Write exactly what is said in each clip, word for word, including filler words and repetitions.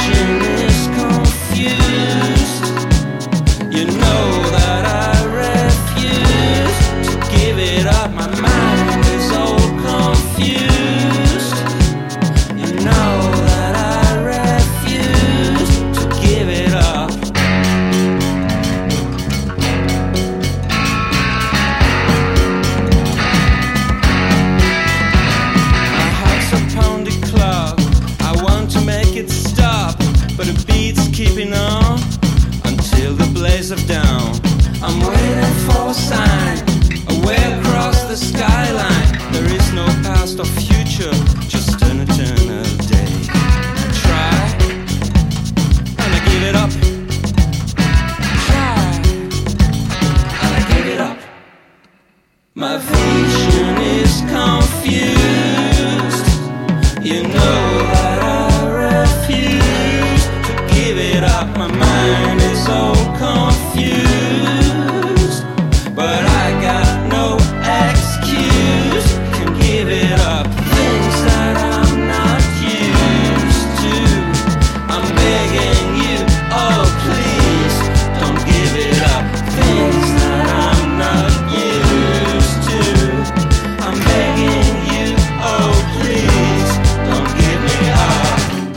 vision is confused. You know that I refuse to give it up. My mind is all confused. You know that I refuse to give it up. My heart's a pounding clock. I want to make it stop, but the beat's keeping on until the blaze of dawn. I'm waiting for a sign, away across the skyline. There is no past or future, just an eternal day. I try, and I give it up. Try, and I give it up. My vision is confused. You know that I refuse to give it up. My mind is all confused, but I got no excuse. Can give it up. Things that I'm not used to. I'm begging you, oh please, don't give it up. Things that I'm not used to. I'm begging you, oh please, don't give me up.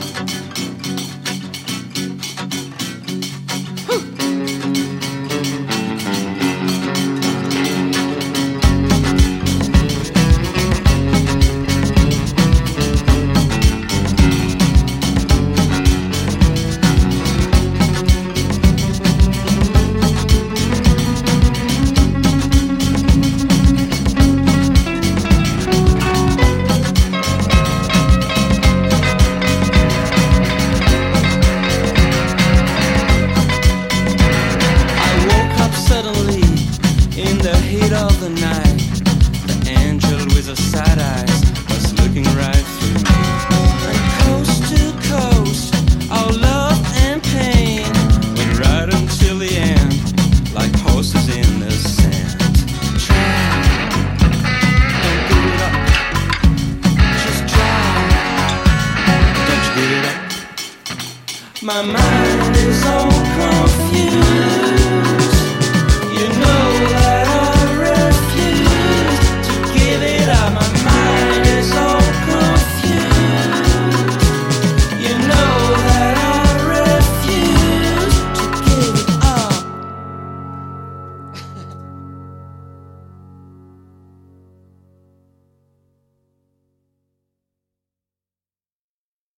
I woke up suddenly in the heat of the night. The angel with her sad eyes was looking right through me. And coast to coast, our love and pain went right until the end, like horses in the sand. Try, don't give it up. Just try, don't you give it up. My mind is all confused.